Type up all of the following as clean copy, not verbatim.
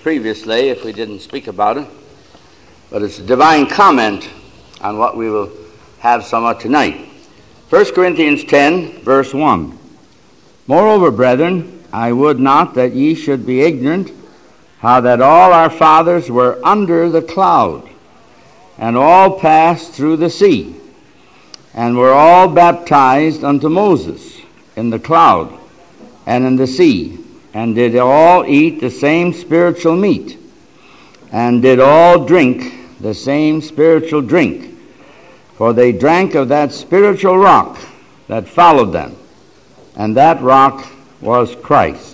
previously if we didn't speak about it, but it's a divine comment on what we will have somewhat tonight. 1 Corinthians 10, verse 1. Moreover, brethren, I would not that ye should be ignorant how that all our fathers were under the cloud, and all passed through the sea, and were all baptized unto Moses in the cloud and in the sea, and did all eat the same spiritual meat, and did all drink the same spiritual drink, for they drank of that spiritual rock that followed them, and that rock was Christ.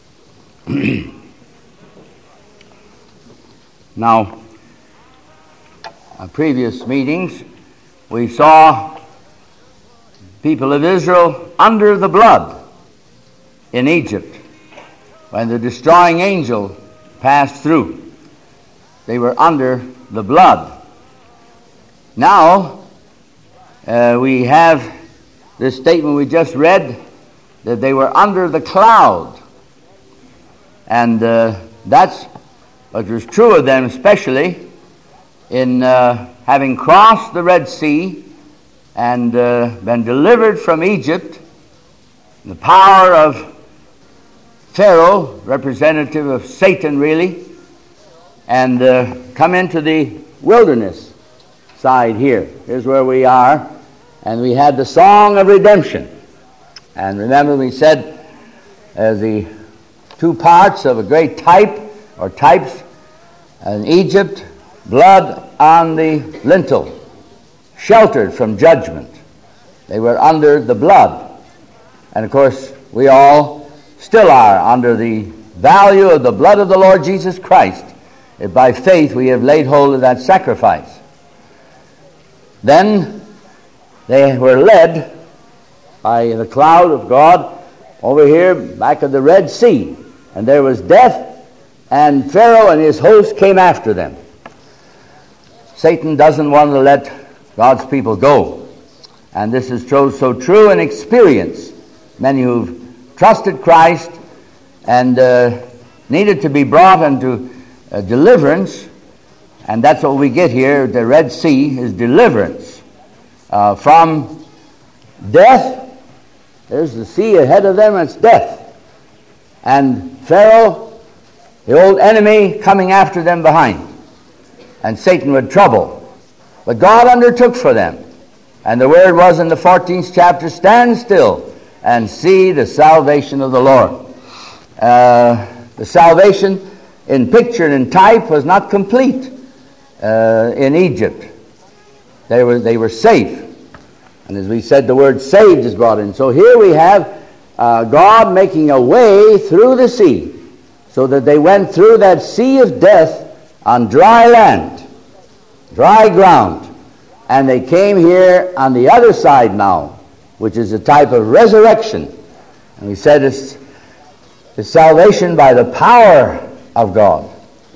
Now, in previous meetings, we saw people of Israel under the blood in Egypt when the destroying angel passed through. They were under the blood. Now, we have this statement we just read that they were under the cloud. And that's what was true of them, especially in having crossed the Red Sea and been delivered from Egypt, the power of Pharaoh, representative of Satan really, and come into the wilderness side here. Here's where we are, and we had the song of redemption. And remember we said the two parts of a great type or types in Egypt, blood on the lintel, sheltered from judgment. They were under the blood. And of course, we all still are under the value of the blood of the Lord Jesus Christ, if by faith we have laid hold of that sacrifice. Then they were led by the cloud of God over here back of the Red Sea, and there was death, and Pharaoh and his host came after them. Satan doesn't want to let God's people go. And this is so true in experience. Many who've trusted Christ and needed to be brought into deliverance, and that's what we get here. The Red Sea is deliverance from death. There's the sea ahead of them, it's death. And Pharaoh, the old enemy, coming after them behind. And Satan would trouble. But God undertook for them. And the word was in the 14th chapter, stand still and see the salvation of the Lord. The salvation in picture and in type was not complete in Egypt. They were safe. And as we said, the word saved is brought in. So here we have God making a way through the sea, so that they went through that sea of death on dry land, dry ground. And they came here on the other side now, which is a type of resurrection. And we said it's salvation by the power of God.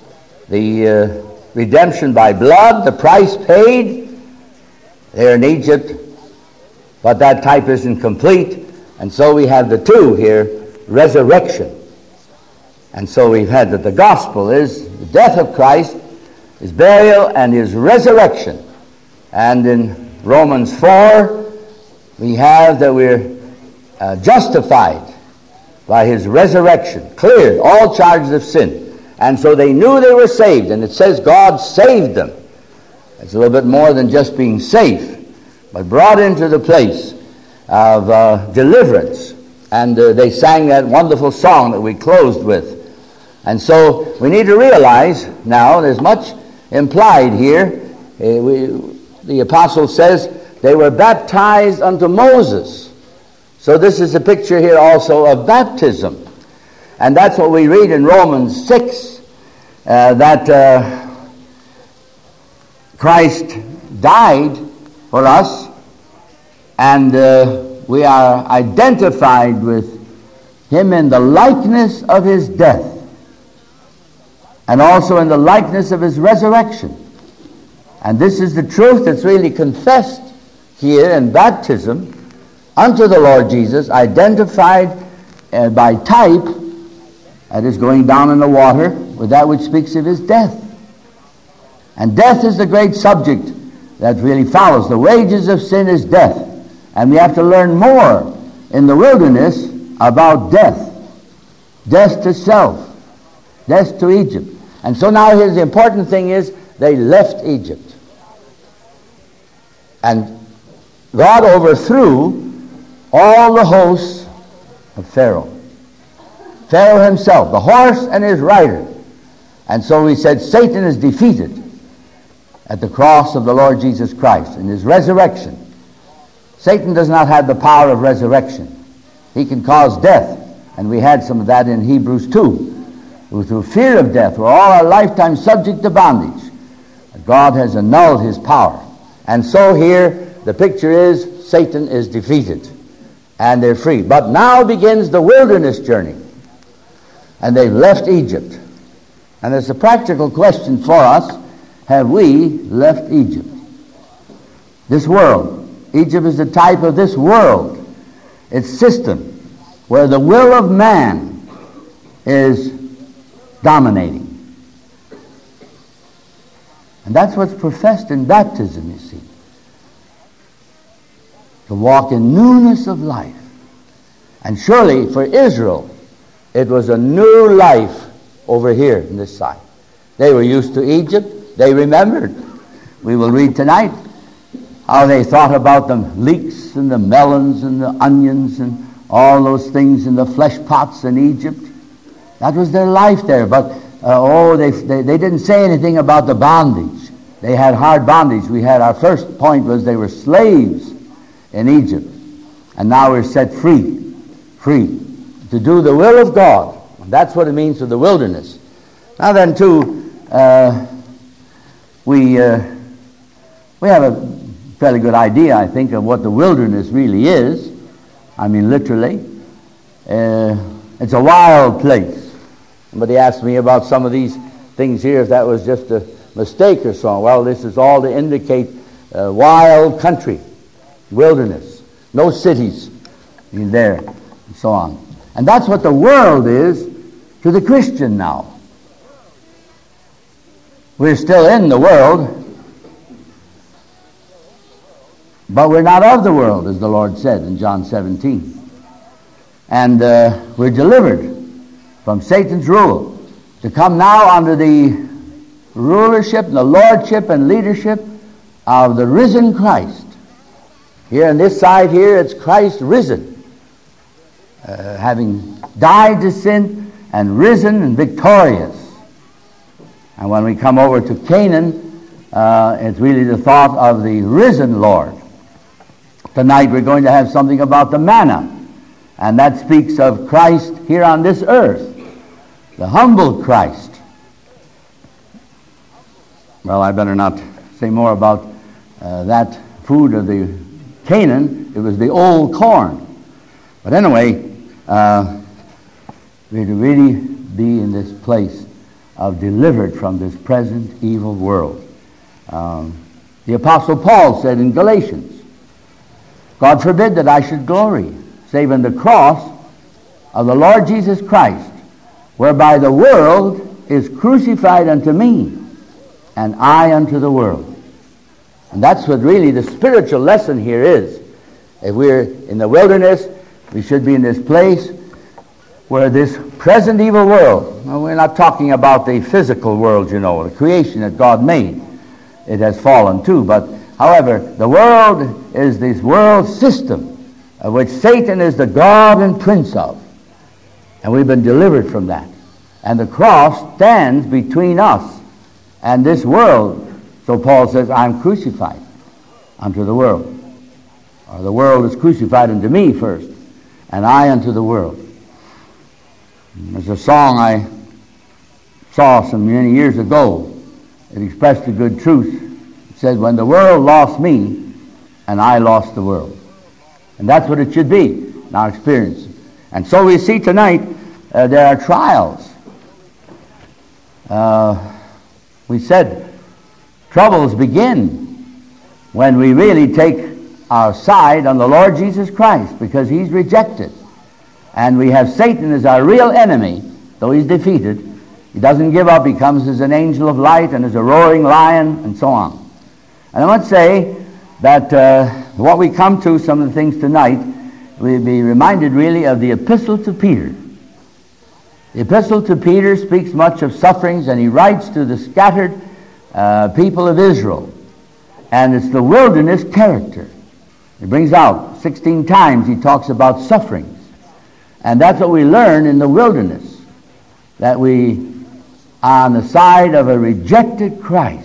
The redemption by blood, the price paid there in Egypt, but that type isn't complete. And so we have the two here, resurrection. And so we've had that the gospel is the death of Christ, his burial, and his resurrection. And in Romans 4, we have that we're justified by his resurrection, cleared all charges of sin. And so they knew they were saved, and it says God saved them. It's a little bit more than just being safe, but brought into the place of deliverance. And they sang that wonderful song that we closed with. And so we need to realize now there's much implied here. The apostle says they were baptized unto Moses. So this is a picture here also of baptism. And that's what we read in Romans 6, that Christ died for us, and we are identified with him in the likeness of his death, and also in the likeness of his resurrection. And this is the truth that's really confessed here in baptism unto the Lord Jesus, identified by type, that is going down in the water with that which speaks of his death. And death is the great subject that really follows. The wages of sin is death. And we have to learn more in the wilderness about death. Death to self. Death to Egypt. And so now here's the important thing is they left Egypt. And God overthrew all the hosts of Pharaoh. Pharaoh himself, the horse and his rider. And so we said Satan is defeated at the cross of the Lord Jesus Christ in his resurrection. Satan does not have the power of resurrection. He can cause death. And we had some of that in Hebrews 2. Who through fear of death were all our lifetime subject to bondage. God has annulled his power. And so here the picture is Satan is defeated. And they're free. But now begins the wilderness journey. And they've left Egypt. And it's a practical question for us. Have we left Egypt? This world. Egypt is the type of this world. Its system. Where the will of man is dominating. And that's what's professed in baptism, you see. To walk in newness of life. And surely for Israel, it was a new life over here in this side. They were used to Egypt. They remembered. We will read tonight how they thought about the leeks and the melons and the onions and all those things in the flesh pots in Egypt. That was their life there. But, they didn't say anything about the bondage. They had hard bondage. We had our first point was they were slaves in Egypt. And now we're set free. Free. To do the will of God. That's what it means for the wilderness. Now then, too, we have a fairly good idea, I think, of what the wilderness really is. I mean, literally. It's a wild place. Somebody asked me about some of these things here, if that was just a mistake or so. Well, this is all to indicate wild country, wilderness, no cities in there, and so on. And that's what the world is to the Christian now. We're still in the world, but we're not of the world, as the Lord said in John 17. And we're delivered from Satan's rule to come now under the rulership and the lordship and leadership of the risen Christ. Here on this side here, it's Christ risen, having died to sin and risen and victorious. And when we come over to Canaan, it's really the thought of the risen Lord. Tonight we're going to have something about the manna, and that speaks of Christ here on this earth, the humble Christ. Well, I better not say more about that food of the Canaan. It was the old corn. But anyway, we're to really be in this place of delivered from this present evil world. The Apostle Paul said in Galatians, God forbid that I should glory, save in the cross of the Lord Jesus Christ, whereby the world is crucified unto me, and I unto the world. And that's what really the spiritual lesson here is. If we're in the wilderness, we should be in this place where this present evil world, well, we're not talking about the physical world, you know, the creation that God made. It has fallen too, but however, the world is this world system of which Satan is the God and prince of. And we've been delivered from that. And the cross stands between us and this world. So Paul says, I'm crucified unto the world. Or the world is crucified unto me first, and I unto the world. There's a song I saw some many years ago. It expressed a good truth. It said, when the world lost me, and I lost the world. And that's what it should be in our experience. And so we see tonight there are trials. We said troubles begin when we really take our side on the Lord Jesus Christ, because he's rejected. And we have Satan as our real enemy, though he's defeated, He doesn't give up. He comes as an angel of light and as a roaring lion and so on. And I want to say that what we come to, some of the things tonight, we'll be reminded really of the Epistle to Peter. The Epistle to Peter speaks much of sufferings, and he writes to the scattered people of Israel. And it's the wilderness character. He brings out 16 times he talks about sufferings. And that's what we learn in the wilderness, that we are on the side of a rejected Christ.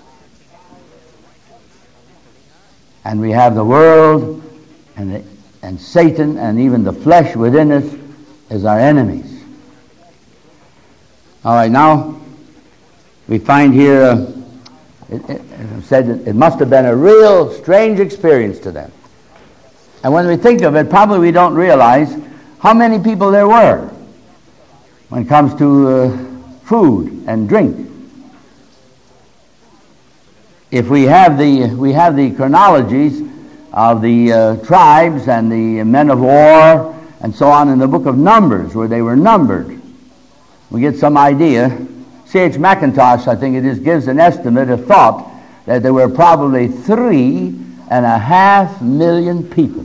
And we have the world and Satan and even the flesh within us as our enemies. All right, now we find here, it said it must have been a real strange experience to them. And when we think of it, probably we don't realize how many people there were when it comes to food and drink. If we have the chronologies of the tribes and the men of war and so on in the book of Numbers, where they were numbered, we get some idea. C.H. Mackintosh, I think it is, gives an estimate, a thought, that there were probably 3.5 million people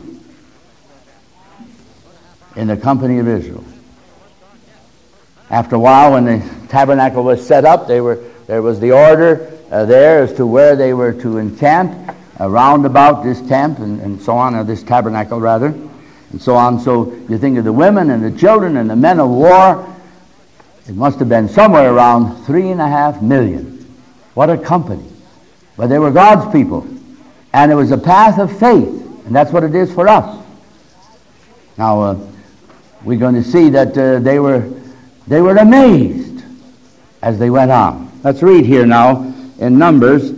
in the company of Israel. After a while, when the tabernacle was set up, there was the order there as to where they were to encamp, around about this camp and so on, or this tabernacle rather, and so on. So you think of the women and the children and the men of war, it must have been somewhere around 3.5 million. What a company. But they were God's people. And it was a path of faith. And that's what it is for us. Now, we're going to see that they were amazed as they went on. Let's read here now in Numbers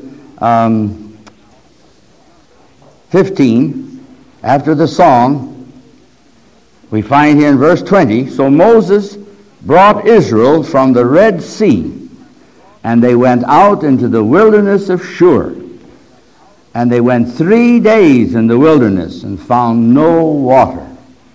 15, after the song, we find here in verse 20, so Moses brought Israel from the Red Sea, and they went out into the wilderness of Shur. And they went 3 days in the wilderness and found no water.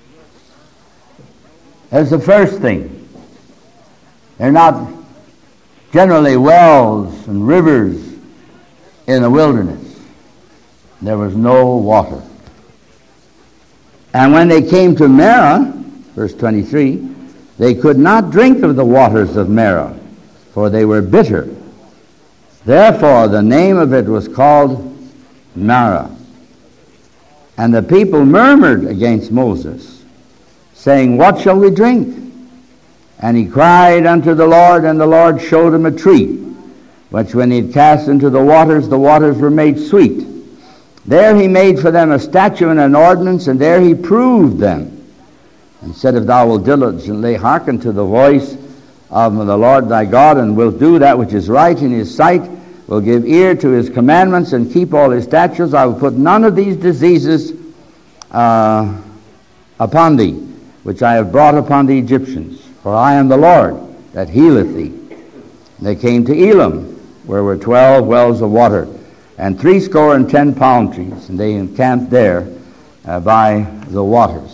That's the first thing. They're not generally wells and rivers in the wilderness. There was no water. And when they came to Marah, verse 23, they could not drink of the waters of Marah, for they were bitter. Therefore the name of it was called Marah. And the people murmured against Moses, saying, what shall we drink? And he cried unto the Lord, and the Lord showed him a tree, which when he had cast into the waters were made sweet. There he made for them a statute and an ordinance, and there he proved them, and said, if thou wilt diligently hearken to the voice of the Lord thy God, and wilt do that which is right in his sight, will give ear to his commandments, and keep all his statutes, I will put none of these diseases upon thee, which I have brought upon the Egyptians. For I am the Lord that healeth thee. And they came to Elim, where were 12 wells of water, and 70 palm trees, and they encamped there by the waters.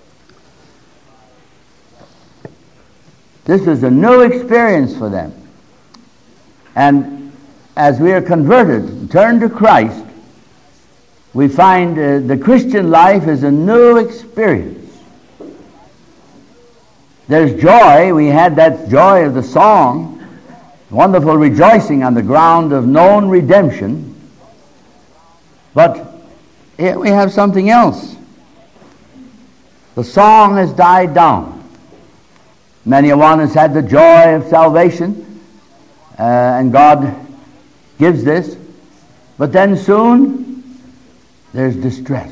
This is a new experience for them. And as we are converted and turn to Christ, we find the Christian life is a new experience. There's joy. We had that joy of the song, wonderful rejoicing on the ground of known redemption. But here we have something else. The song has died down. Many a one has had the joy of salvation, and God gives this. But then soon, there's distress.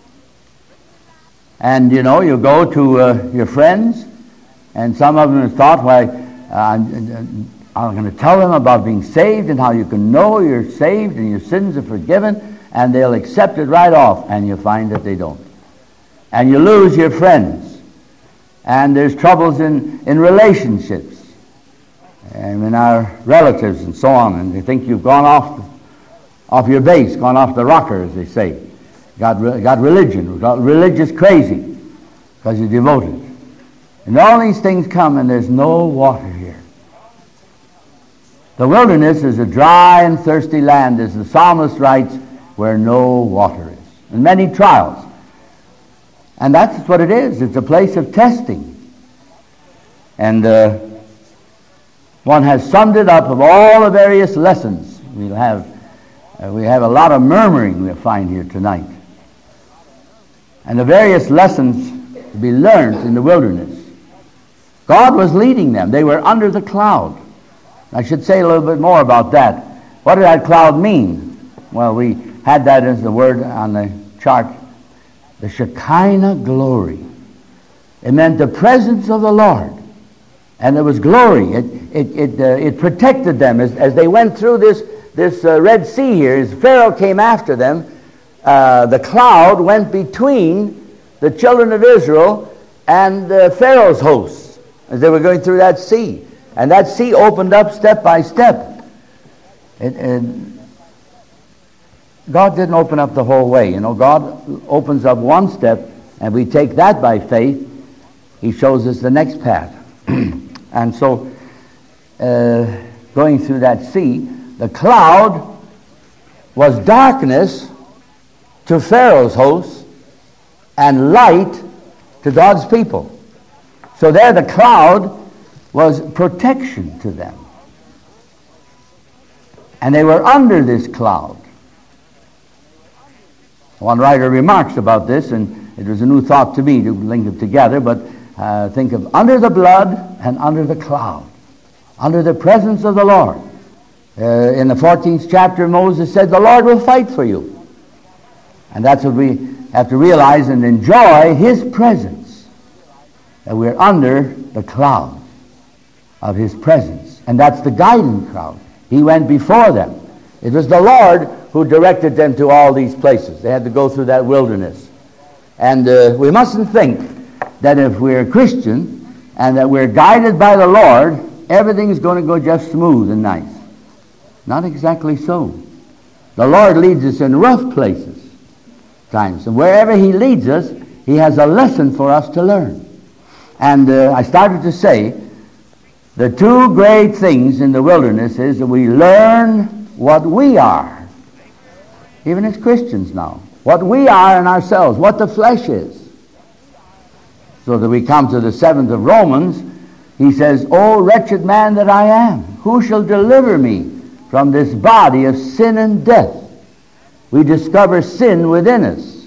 And you know, you go to your friends, and some of them have thought, well, I'm going to tell them about being saved and how you can know you're saved and your sins are forgiven, and they'll accept it right off, and you find that they don't. And you lose your friends. And there's troubles in relationships, and in our relatives and so on, and they think you've gone off your base, gone off the rocker, as they say. Got religion, got religious crazy, because you're devoted. And all these things come, and there's no water here. The wilderness is a dry and thirsty land, as the psalmist writes, where no water is, and many trials. And that's what it is. It's a place of testing. And one has summed it up of all the various lessons. We have a lot of murmuring we'll find here tonight. And the various lessons to be learned in the wilderness. God was leading them. They were under the cloud. I should say a little bit more about that. What did that cloud mean? Well, we had that as the word on the chart. The Shekinah glory. It meant the presence of the Lord. And there was glory. It protected them as they went through this Red Sea here. As Pharaoh came after them, the cloud went between the children of Israel and Pharaoh's hosts as they were going through that sea. And that sea opened up step by step. God didn't open up the whole way. You know, God opens up one step, and we take that by faith. He shows us the next path. And so, going through that sea, the cloud was darkness to Pharaoh's hosts and light to God's people. So there the cloud was protection to them. And they were under this cloud. One writer remarks about this, and it was a new thought to me to link it together, but think of under the blood and under the cloud, under the presence of the Lord. In the 14th chapter, Moses said, the Lord will fight for you. And that's what we have to realize and enjoy, His presence, that we're under the cloud of His presence. And that's the guiding cloud. He went before them. It was the Lord who directed them to all these places. They had to go through that wilderness. And we mustn't think that if we're a Christian and that we're guided by the Lord, everything's going to go just smooth and nice. Not exactly so. The Lord leads us in rough places times. And wherever He leads us, He has a lesson for us to learn. And I started to say, the two great things in the wilderness is that we learn what we are, even as Christians now, what we are in ourselves, what the flesh is. So that we come to the 7th of Romans, he says, O wretched man that I am, who shall deliver me from this body of sin and death? We discover sin within us.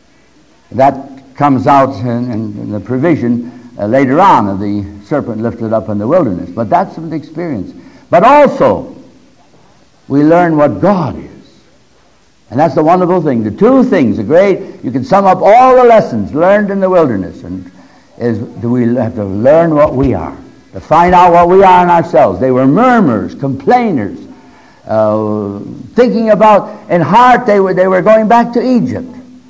That comes out in the provision later on of the serpent lifted up in the wilderness. But that's an experience. But also, we learn what God is. And that's the wonderful thing. The two things, you can sum up all the lessons learned in the wilderness, and we have to learn what we are, to find out what we are in ourselves. They were murmurers, complainers, thinking about, in heart, they were going back to Egypt.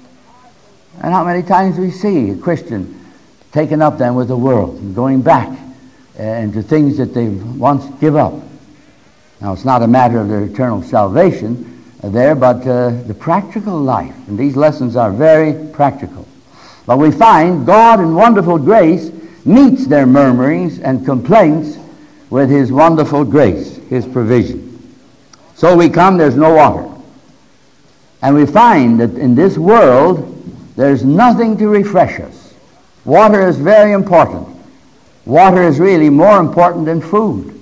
And how many times we see a Christian taken up then with the world and going back into things that they once give up. Now, it's not a matter of their eternal salvation there, but the practical life. And these lessons are very practical. But we find God in wonderful grace meets their murmurings and complaints with His wonderful grace, His provision. So we come, there's no water. And we find that in this world, there's nothing to refresh us. Water is very important. Water is really more important than food.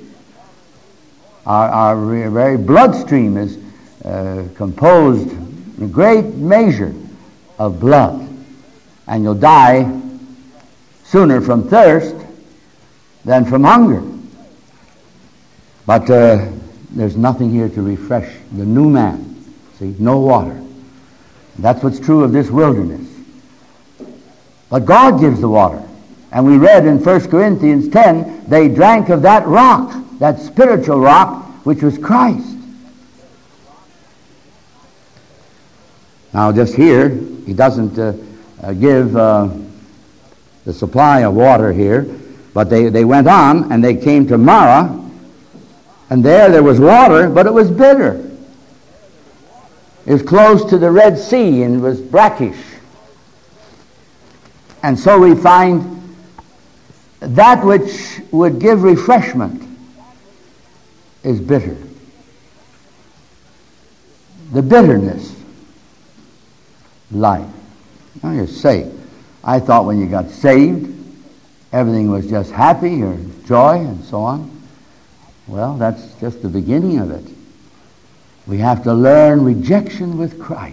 Our very bloodstream is composed in a great measure of blood. And you'll die sooner from thirst than from hunger. But there's nothing here to refresh the new man. See, no water. That's what's true of this wilderness. But God gives the water. And we read in 1 Corinthians 10, they drank of that rock, that spiritual rock, which was Christ. Now just here, he doesn't give the supply of water here, but they went on and they came to Marah, and there was water, but it was bitter. It was close to the Red Sea and was brackish. And so we find that which would give refreshment is bitter. The bitterness life. Now you say, I thought when you got saved, everything was just happy or joy and so on. Well, that's just the beginning of it. We have to learn rejection with Christ.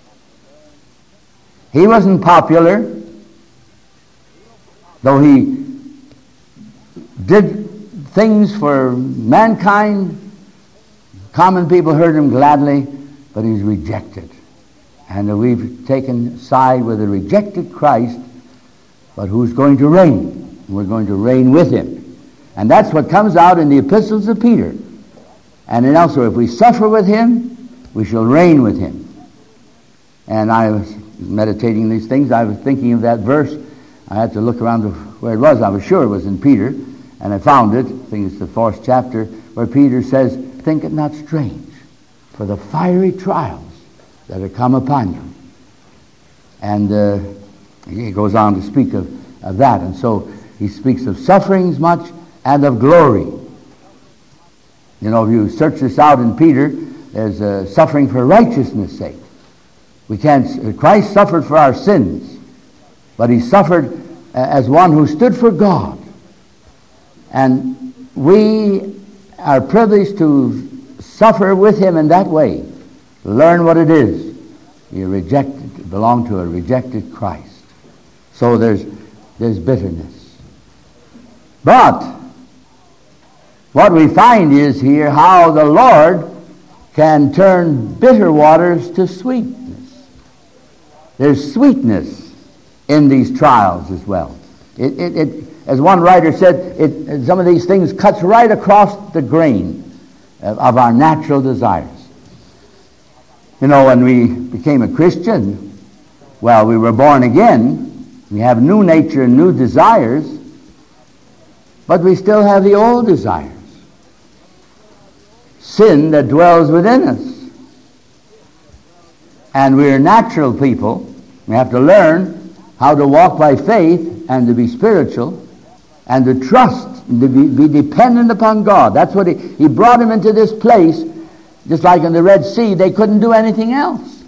He wasn't popular, though he did things for mankind. Common people heard him gladly, but he's rejected. And we've taken side with a rejected Christ, but who's going to reign. We're going to reign with him. And that's what comes out in the epistles of Peter. And then also, if we suffer with him, we shall reign with him. And I was meditating these things. I was thinking of that verse. I had to look around to where it was. I was sure it was in Peter, and I found it. I think it's the 4th chapter, where Peter says, "Think it not strange for the fiery trials that have come upon you." And he goes on to speak of that. And so he speaks of sufferings much and of glory. You know, if you search this out in Peter, there's suffering for righteousness' sake. Christ suffered for our sins, but he suffered as one who stood for God. And we are privileged to suffer with him in that way. Learn what it is. You belong to a rejected Christ. So there's bitterness. But what we find is here how the Lord can turn bitter waters to sweetness. There's sweetness in these trials as well. It as one writer said, some of these things cuts right across the grain of our natural desires. You know, when we became a Christian, well, we were born again. We have new nature and new desires, but we still have the old desires. Sin that dwells within us. And we're natural people. We have to learn how to walk by faith and to be spiritual and to trust and to be dependent upon God. That's what he brought him into this place. Just like in the Red Sea, they couldn't do anything else.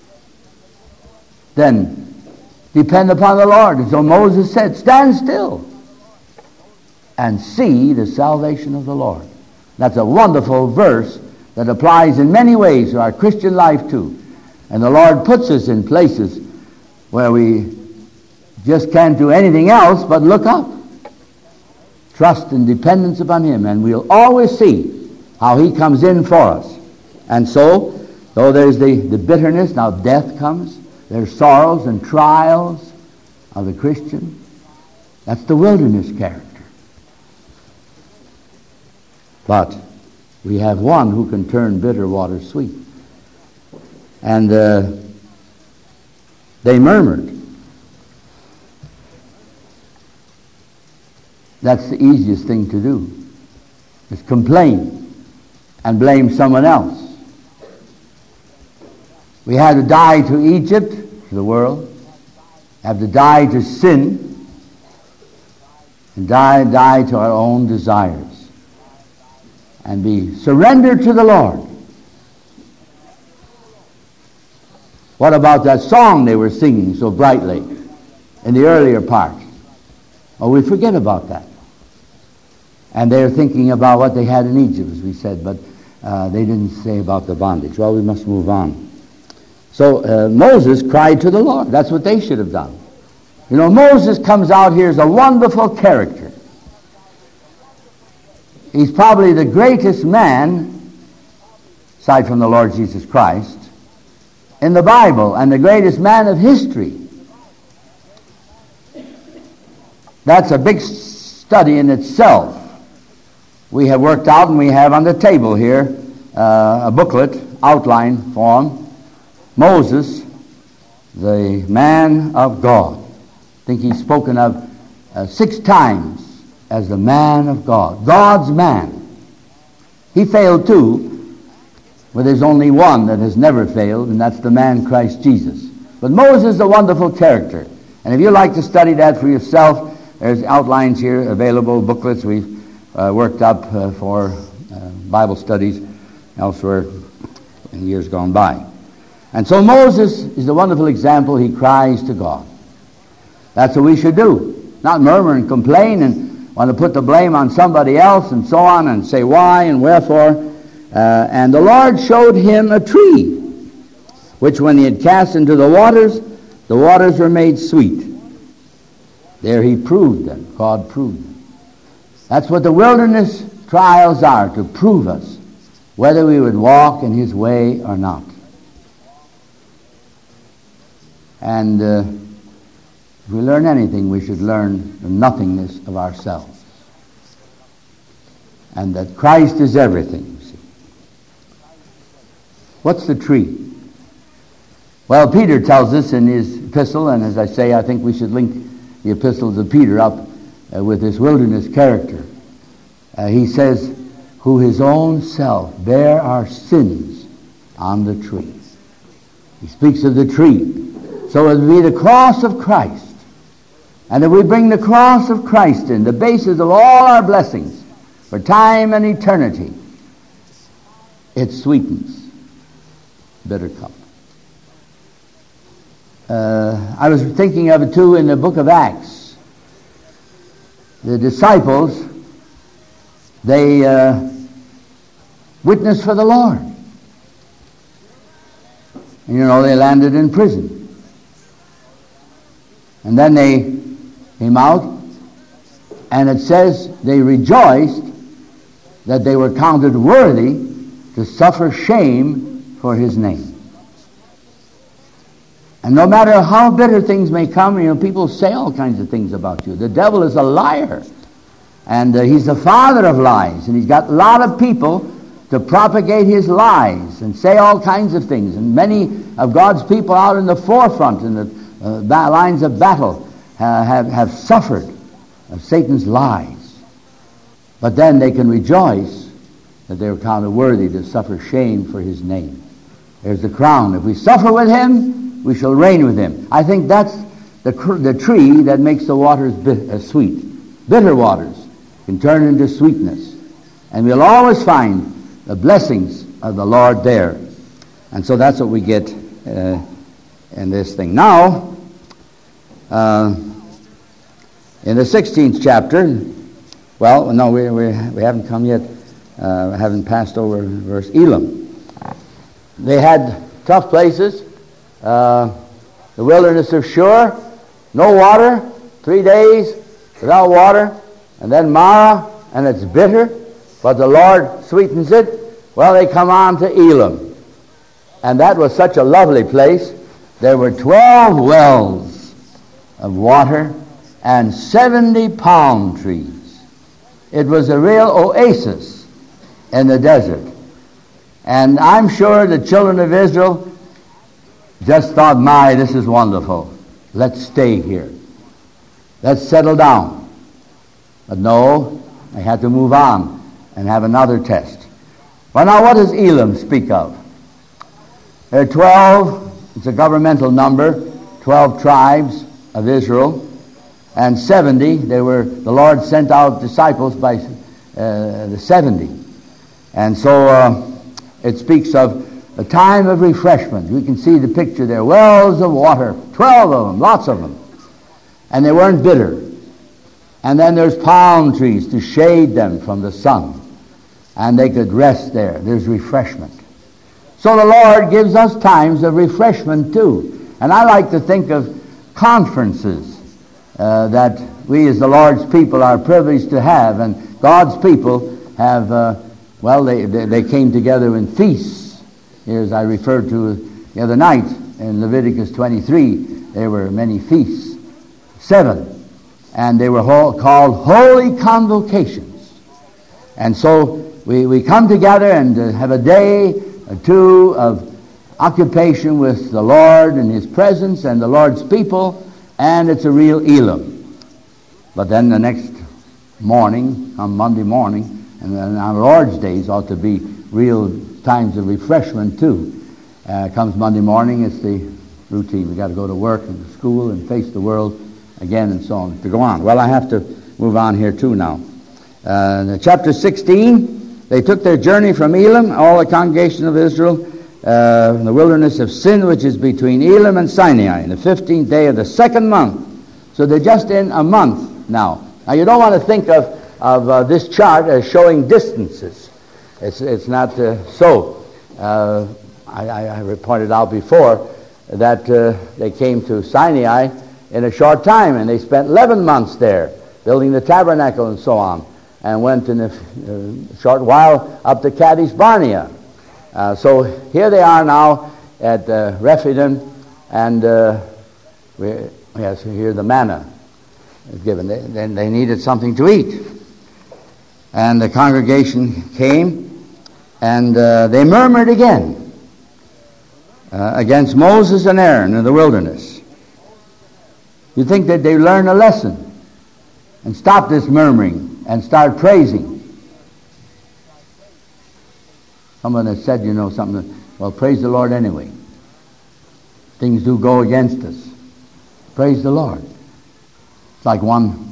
Then depend upon the Lord. And so Moses said, "Stand still and see the salvation of the Lord." That's a wonderful verse that applies in many ways to our Christian life too. And the Lord puts us in places where we just can't do anything else but look up. Trust and dependence upon him, and we'll always see how he comes in for us. And so, though there's the bitterness, now death comes, there's sorrows and trials of the Christian. That's the wilderness character. But we have one who can turn bitter water sweet. And they murmured. That's the easiest thing to do, is complain and blame someone else. We had to die to Egypt, to the world, have to die to sin, and die to our own desires, and be surrendered to the Lord. What about that song they were singing so brightly in the earlier part? Oh, we forget about that. And they're thinking about what they had in Egypt, as we said, but they didn't say about the bondage. Well, we must move on. So Moses cried to the Lord. That's what they should have done. You know, Moses comes out here as a wonderful character. He's probably the greatest man, aside from the Lord Jesus Christ, in the Bible, and the greatest man of history. That's a big study in itself. We have worked out, and we have on the table here a booklet, outline form. Moses, the man of God. I think he's spoken of 6 times as the man of God, God's man. He failed too, but there's only one that has never failed, and that's the man Christ Jesus. But Moses is a wonderful character. And if you'd like to study that for yourself, there's outlines here available, booklets we've worked up for Bible studies elsewhere in years gone by. And so Moses is the wonderful example. He cries to God. That's what we should do. Not murmur and complain and want to put the blame on somebody else and so on and say why and wherefore. And the Lord showed him a tree, which when he had cast into the waters were made sweet. There he proved them. God proved them. That's what the wilderness trials are, to prove us whether we would walk in his way or not. And if we learn anything, we should learn the nothingness of ourselves. And that Christ is everything, you see. What's the tree? Well, Peter tells us in his epistle, and as I say, I think we should link the epistles of Peter up with this wilderness character. He says, who his own self bare our sins on the tree. He speaks of the tree. So it would be the cross of Christ. And if we bring the cross of Christ in, the basis of all our blessings for time and eternity, it sweetens bitter cup. I was thinking of it too in the book of Acts. The disciples, they witnessed for the Lord. And you know, they landed in prison. And then they came out, and it says they rejoiced that they were counted worthy to suffer shame for his name. And no matter how bitter things may come, you know, people say all kinds of things about you. The devil is a liar, and he's the father of lies, and he's got a lot of people to propagate his lies and say all kinds of things. And many of God's people out in the forefront in the lines of battle have suffered of Satan's lies. But then they can rejoice that they were counted worthy to suffer shame for his name. There's the crown. If we suffer with him, we shall reign with him. I think that's the tree that makes the waters sweet. Bitter waters can turn into sweetness. And we'll always find the blessings of the Lord there. And so that's what we get in this thing. Now, in the 16th chapter, well, no, we haven't come yet. Haven't passed over verse Elam. They had tough places. The wilderness of Shur, no water, 3 days without water, and then Marah, and it's bitter, but the Lord sweetens it. Well, they come on to Elam, and that was such a lovely place. There were 12 wells of water and 70 palm trees. It was a real oasis in the desert. And I'm sure the children of Israel just thought, my, this is wonderful. Let's stay here. Let's settle down. But no, they had to move on and have another test. Well, now what does Elam speak of? There are 12, it's a governmental number, 12 tribes of Israel, and 70, the Lord sent out disciples by the 70. And so it speaks of a time of refreshment. We can see the picture there. Wells of water, 12 of them, lots of them. And they weren't bitter. And then there's palm trees to shade them from the sun. And they could rest there. There's refreshment. So the Lord gives us times of refreshment too. And I like to think of conferences that we as the Lord's people are privileged to have. And God's people have, they came together in feasts. Here, as I referred to the other night in Leviticus 23, there were many feasts. 7. And they were called holy convocations. And so we come together and have a day or two of occupation with the Lord and His presence and the Lord's people, and it's a real Elam. But then the next morning, on Monday morning, and then on Lord's days ought to be real times of refreshment too. Comes Monday morning, it's the routine. We've got to go to work and to school and face the world again and so on, to go on. Well, I have to move on here too now. Chapter 16, They took their journey from Elim, all the congregation of Israel, in the wilderness of Sin, which is between Elim and Sinai, in the 15th day of the 2nd month. So they're just in a month now. Now you don't want to think of this chart as showing distances. It's not so. I pointed out before that they came to Sinai in a short time, and they spent 11 months there, building the tabernacle and so on, and went in a short while up to Kadesh Barnea. So here they are now at Rephidim, and here the manna is given. They needed something to eat. And the congregation came, and they murmured again against Moses and Aaron in the wilderness. You think that they learn a lesson and stop this murmuring and start praising? Someone has said, something, well, praise the Lord anyway. Things do go against us. Praise the Lord. It's like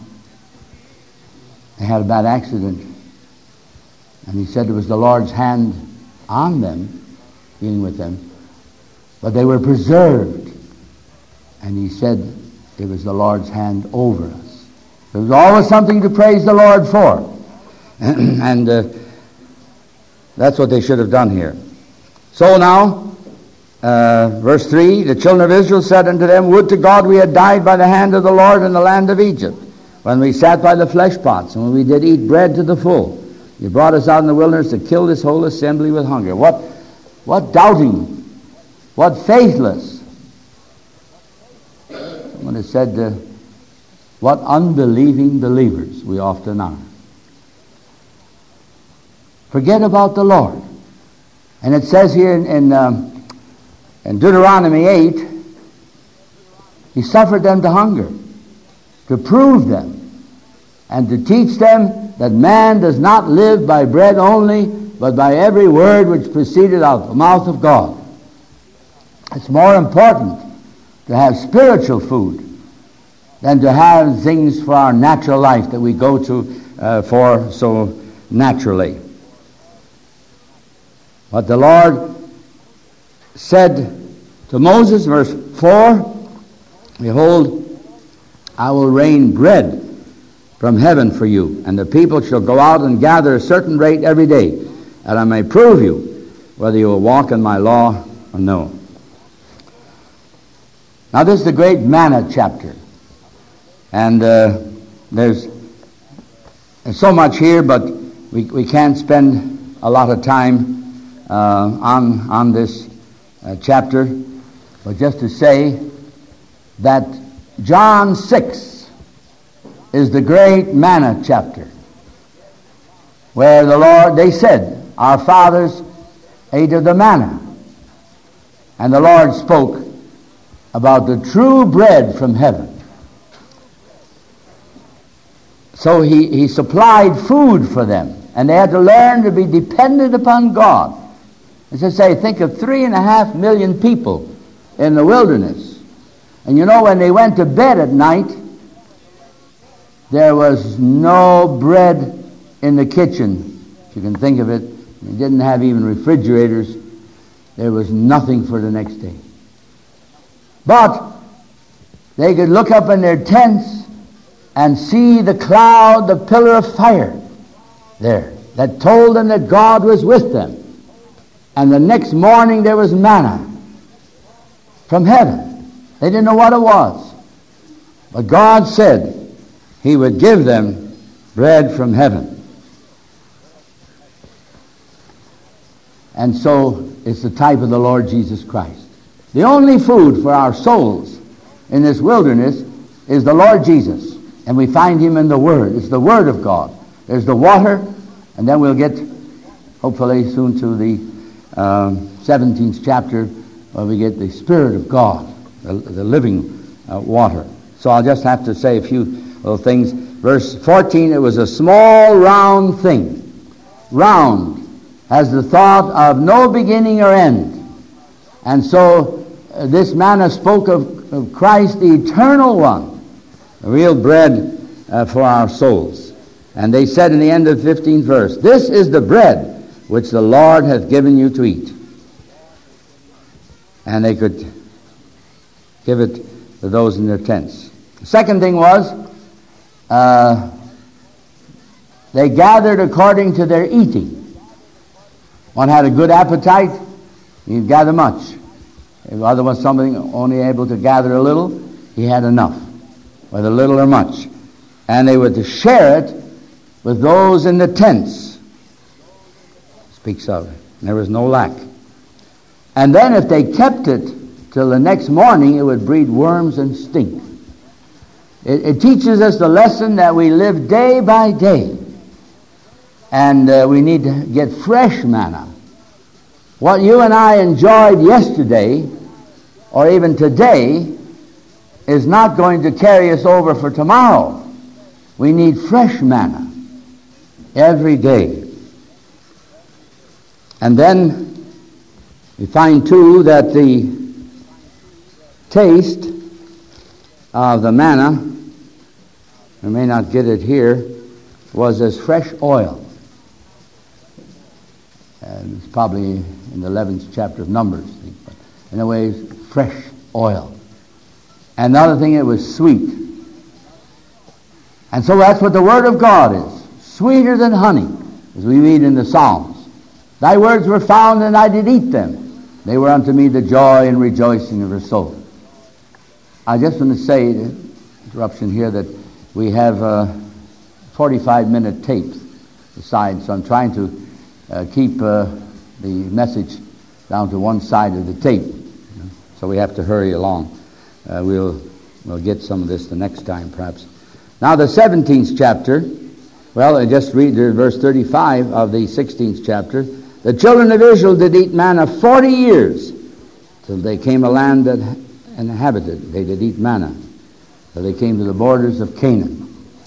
they had a bad accident, and he said it was the Lord's hand on them, dealing with them, but they were preserved. And he said it was the Lord's hand over us. There was always something to praise the Lord for. And that's what they should have done here. So now, verse 3, the children of Israel said unto them, Would to God we had died by the hand of the Lord in the land of Egypt, when we sat by the flesh pots, and when we did eat bread to the full. You brought us out in the wilderness to kill this whole assembly with hunger. What doubting, what faithless. Someone has said, what unbelieving believers we often are. Forget about the Lord. And it says here in Deuteronomy 8, he suffered them to hunger, to prove them, and to teach them that man does not live by bread only, but by every word which proceeded out of the mouth of God. It's more important to have spiritual food than to have things for our natural life that we go to for so naturally. But the Lord said to Moses, verse 4, Behold, I will rain bread from heaven for you, and the people shall go out and gather a certain rate every day, that I may prove you whether you will walk in my law or no. Now this is the great manna chapter. And there's so much here, but we can't spend a lot of time on this chapter. But just to say that John 6 is the great manna chapter, where the Lord, they said, our fathers ate of the manna. And the Lord spoke about the true bread from heaven. So he supplied food for them, and they had to learn to be dependent upon God. As I say, think of 3.5 million people in the wilderness. And when they went to bed at night, there was no bread in the kitchen, if you can think of it. They didn't have even refrigerators. There was nothing for the next day. But they could look up in their tents and see the cloud, the pillar of fire there, that told them that God was with them. And the next morning there was manna from heaven. They didn't know what it was. But God said He would give them bread from heaven. And so it's the type of the Lord Jesus Christ. The only food for our souls in this wilderness is the Lord Jesus. And we find Him in the Word. It's the Word of God. There's the water, and then we'll get, hopefully soon, to the 17th chapter, where we get the Spirit of God, the living water. So I'll just have to say a few little things. Verse 14, it was a small round thing. Round has the thought of no beginning or end. And so this manna spoke of Christ, the eternal one, the real bread for our souls. And they said in the end of the 15th verse, This is the bread which the Lord hath given you to eat. And they could give it to those in their tents. The second thing was, they gathered according to their eating. One had a good appetite, he'd gather much. If the other was something only able to gather a little, he had enough, whether little or much. And they were to share it with those in the tents. Speaks of it. There was no lack. And then if they kept it till the next morning, it would breed worms and stink. It teaches us the lesson that we live day by day. And we need to get fresh manna. What you and I enjoyed yesterday, or even today, is not going to carry us over for tomorrow. We need fresh manna every day. And then we find too that the taste of the manna, we may not get it here, was as fresh oil. And it's probably in the 11th chapter of Numbers, but in a way, fresh oil. And another thing, it was sweet. And so that's what the Word of God is, sweeter than honey, as we read in the Psalms. Thy words were found, and I did eat them. They were unto me the joy and rejoicing of her soul. I just want to say, interruption here, that we have 45-minute tapes aside, so I'm trying to keep the message down to one side of the tape. So we have to hurry along. We'll get some of this the next time, perhaps. Now the 17th chapter, well, I just read verse 35 of the 16th chapter. The children of Israel did eat manna 40 years, till they came a land that inhabited. They did eat manna, till they came to the borders of Canaan.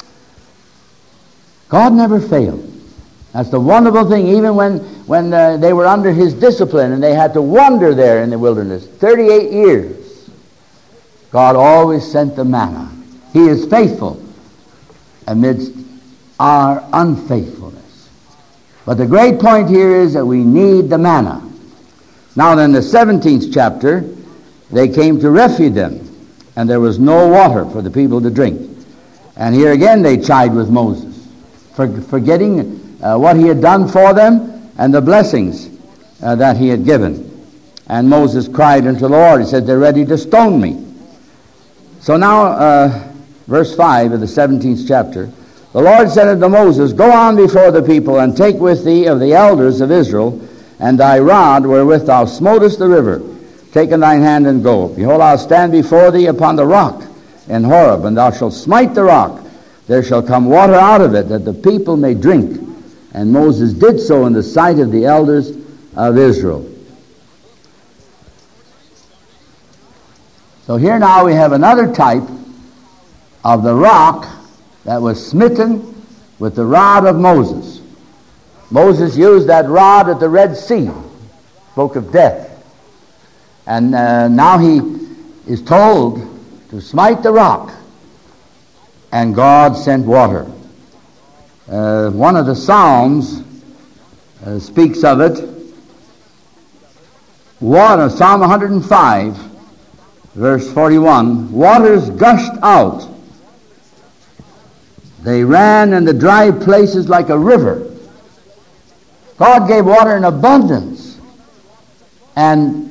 God never failed. That's the wonderful thing, even when they were under His discipline and they had to wander there in the wilderness, 38 years, God always sent the manna. He is faithful amidst our unfaithfulness. But the great point here is that we need the manna. Now then, the 17th chapter, they came to Rephidim, and there was no water for the people to drink. And here again they chide with Moses, forgetting what he had done for them and the blessings that he had given. And Moses cried unto the Lord. He said, they're ready to stone me. So now, verse 5 of the 17th chapter, the Lord said unto Moses, go on before the people, and take with thee of the elders of Israel, and thy rod wherewith thou smotest the river. Take in thine hand and go. Behold, I'll stand before thee upon the rock in Horeb, and thou shalt smite the rock. There shall come water out of it, that the people may drink. And Moses did so in the sight of the elders of Israel. So here now we have another type of the rock that was smitten with the rod of Moses. Moses used that rod at the Red Sea, spoke of death. And now he is told to smite the rock, and God sent water. One of the Psalms speaks of it. Water, Psalm 105, verse 41, waters gushed out. They ran in the dry places like a river. God gave water in abundance. And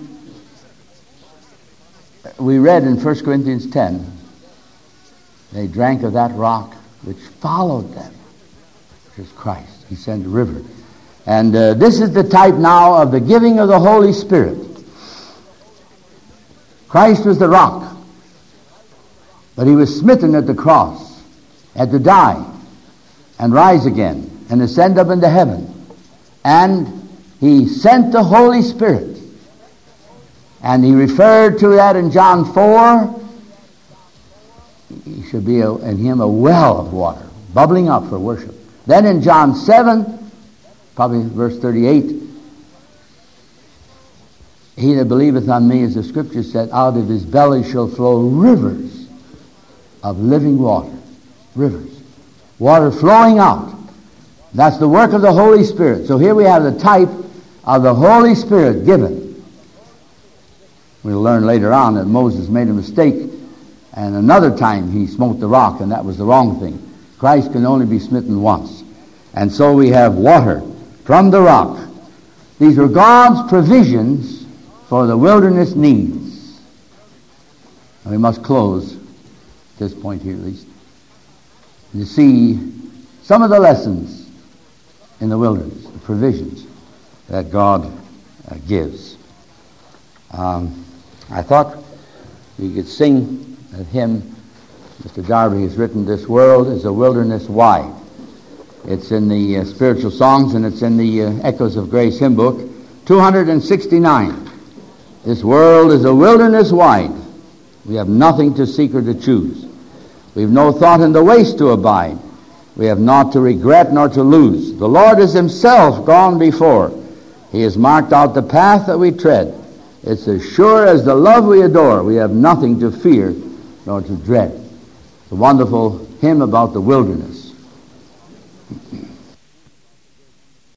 we read in 1 Corinthians 10, they drank of that rock which followed them, which is Christ. He sent a river. And this is the type now of the giving of the Holy Spirit. Christ was the rock, but he was smitten at the cross, had to die and rise again and ascend up into heaven. And he sent the Holy Spirit. And he referred to that in John 4. He should be in him a well of water, bubbling up for worship. Then in John 7, probably verse 38, he that believeth on me, as the Scripture said, out of his belly shall flow rivers of living water. Rivers. Water flowing out. That's the work of the Holy Spirit. So here we have the type of the Holy Spirit given. We'll learn later on that Moses made a mistake, and another time he smote the rock, and that was the wrong thing. Christ can only be smitten once. And so we have water from the rock. These are God's provisions for the wilderness needs. And we must close at this point here at least. You see some of the lessons in the wilderness, the provisions that God gives. I thought we could sing a hymn. Mr. Darby has written, "This world is a wilderness wide." It's in the Spiritual Songs, and it's in the Echoes of Grace hymn book, 269. This world is a wilderness wide. We have nothing to seek or to choose. We have no thought in the waste to abide. We have naught to regret nor to lose. The Lord is himself gone before. He has marked out the path that we tread. It's as sure as the love we adore. We have nothing to fear nor to dread. It's a wonderful hymn about the wilderness.